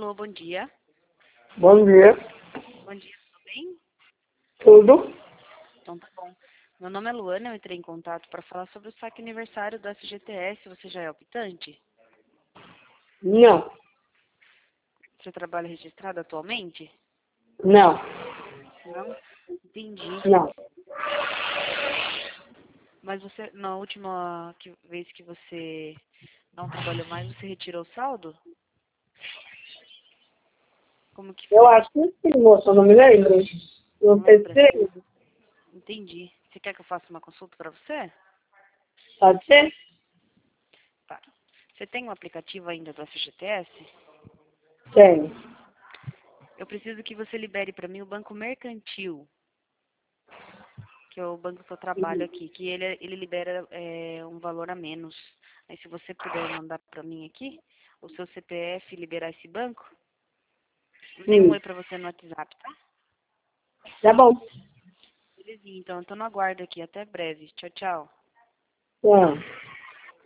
Alô, bom dia. Bom dia. Bom dia, tudo bem? Tudo? Então tá bom. Meu nome é Luana, eu entrei em contato para falar sobre o saque aniversário do FGTS. Você já é optante? Não. Você trabalha registrado atualmente? Não. Não? Entendi. Não. Mas você, na última vez que você não trabalhou mais, você retirou o saldo? Como que Eu foi? acho que sim, moça, eu não me lembro. Não Não sei lembra? se Entendi. Você quer que eu faça uma consulta para você? pode ser? Tá. Você tem um aplicativo ainda do FGTS? Tem. Eu preciso que você libere para mim o Banco Mercantil, que é o banco que eu trabalho aqui, que ele libera um valor a menos. Aí se você puder mandar para mim aqui, o seu CPF liberar esse banco, eu dei um Sim. oi para você no WhatsApp, tá? Tá bom. Belezinha, então eu tô no aguardo aqui. Até breve. Tchau, tchau. Tá.